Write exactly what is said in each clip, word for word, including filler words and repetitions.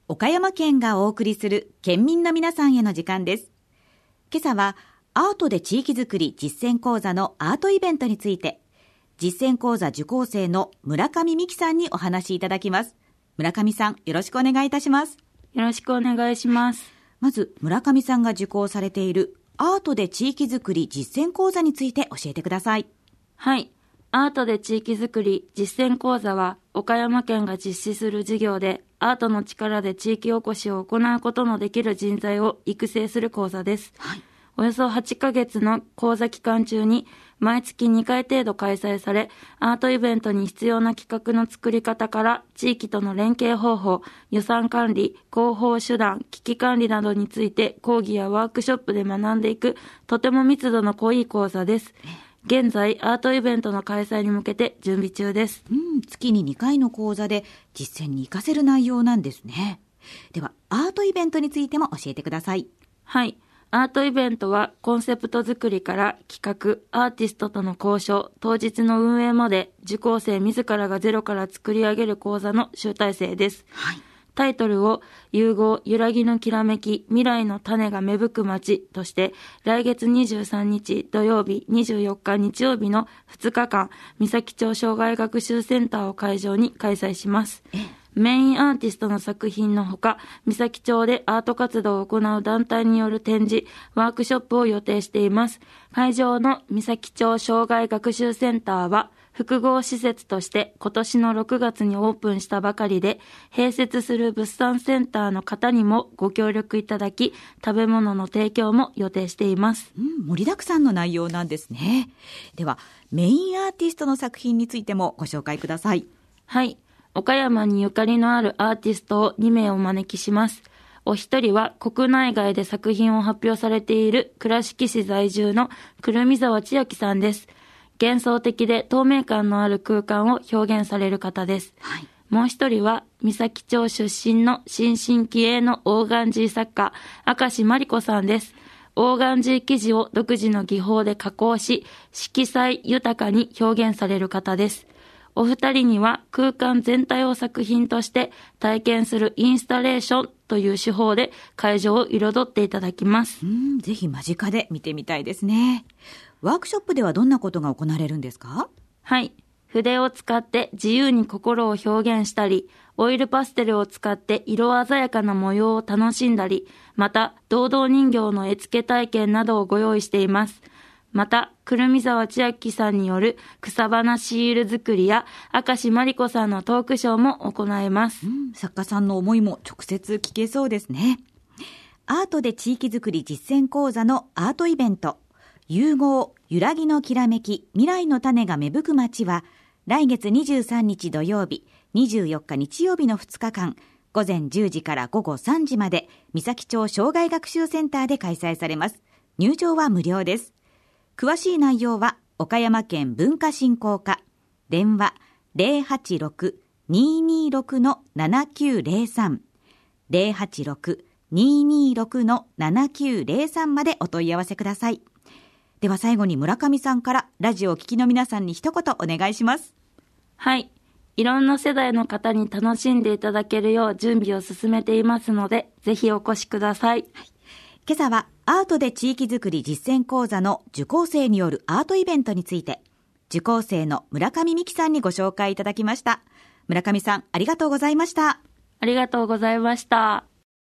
岡山県がお送りする県民の皆さんへの時間です。今朝はアートで地域づくり実践講座のアートイベントについて、実践講座受講生の村上美希さんにお話しいただきます。村上さん、よろしくお願いいたします。 よろしくお願いします。 まず村上さんが受講されているアートで地域づくり実践講座について教えてください。 はい。アートで地域づくり実践講座は岡山県が実施する事業で、アートの力で地域おこしを行うことのできる人材を育成する講座です。 はい。 およそはちかげつの講座期間中に毎月にかい程度開催され、アートイベントに必要な企画の作り方から地域との連携方法、予算管理、広報手段、危機管理などについて講義やワークショップで学んでいく、とても密度の濃い講座です。現在アートイベントの開催に向けて準備中です。 うん、月ににかいの講座で実践に活かせる内容なんですね。ではアートイベントについても教えてください。 はい。アートイベントはコンセプト作りから企画、アーティストとの交渉、当日の運営まで受講生自らがゼロから作り上げる講座の集大成です。 はい。 タイトルを融合、揺らぎのきらめき、未来の種が芽吹く街として、来月にじゅうさんにち土曜日、にじゅうよっか日曜日のふつかかん、三崎町障害学習センターを会場に開催します。メインアーティストの作品のほか、三崎町でアート活動を行う団体による展示、ワークショップを予定しています。会場の三崎町障害学習センターは、複合施設として今年のろくがつにオープンしたばかりで、併設する物産センターの方にもご協力いただき、食べ物の提供も予定しています。 うん、盛りだくさんの内容なんですね。では、メインアーティストの作品についてもご紹介ください。 はい。岡山にゆかりのあるアーティストをにめいお招きします。お一人は国内外で作品を発表されている倉敷市在住の胡桃沢千秋さんです。幻想的で透明感のある空間を表現される方です。 はい。 もう一人は三崎町出身の新進気鋭のオーガンジー作家、明石真理子さんです。オーガンジー生地を独自の技法で加工し、色彩豊かに表現される方です。お二人には空間全体を作品として体験するインスタレーションという手法で会場を彩っていただきます。 うん、ぜひ間近で見てみたいですね。ワークショップではどんなことが行われるんですか？ はい。筆を使って自由に心を表現したり、オイルパステルを使って色鮮やかな模様を楽しんだり、また銅銅人形の絵付け体験などをご用意しています。また、胡桃沢千秋さんによる草花シール作りや明石真理子さんのトークショーも行います。 うん、作家さんの思いも直接聞けそうですね。アートで地域づくり実践講座のアートイベント、融合、揺らぎのきらめき、未来の種が芽吹く街は、来月にじゅうさんにち土曜日、にじゅうよっか日曜日のふつかかん、午前じゅうじから午後さんじまで、三崎町障害学習センターで開催されます。入場は無料です。詳しい内容は岡山県文化振興課、電話 ゼロはちろく にーにーろく ななきゅうゼロさん ゼロはちろく にーにーろく ななきゅうゼロさんまでお問い合わせください。では最後に村上さんからラジオを聴きの皆さんに一言お願いします。 はい。いろんな世代の方に楽しんでいただけるよう準備を進めていますので、ぜひお越しください。 はい、今朝はアートで地域づくり実践講座の受講生によるアートイベントについて、受講生の村上美希さんにご紹介いただきました。村上さん、ありがとうございました。 ありがとうございました。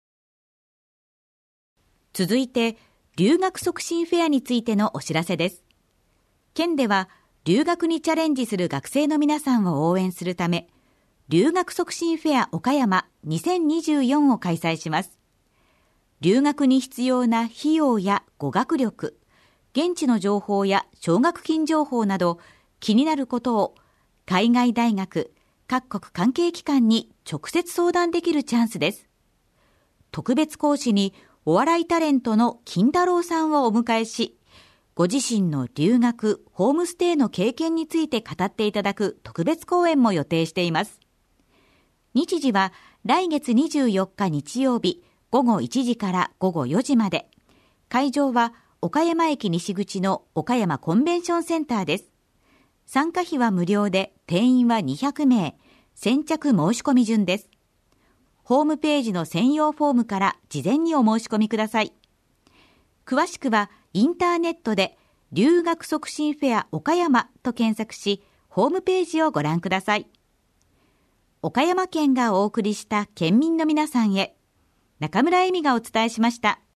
続いて、留学促進フェアについてのお知らせです。県では、留学にチャレンジする学生の皆さんを応援するため、留学促進フェア岡山にせんにじゅうよんを開催します。留学に必要な費用や語学力、現地の情報や奨学金情報など気になることを海外大学、各国関係機関に直接相談できるチャンスです。特別講師にお笑いタレントの金太郎さんをお迎えし、ご自身の留学、ホームステイの経験について語っていただく特別講演も予定しています。日時は来月にじゅうよっか日曜日、午後いちじから午後よじまで。会場は岡山駅西口の岡山コンベンションセンターです。参加費は無料で定員はにひゃくめい、先着申し込み順です。 ホームページの専用フォームから事前にお申し込みください。詳しくはインターネットで留学促進フェア岡山と検索し、ホームページをご覧ください。岡山県がお送りした県民の皆さんへ、中村恵美がお伝えしました。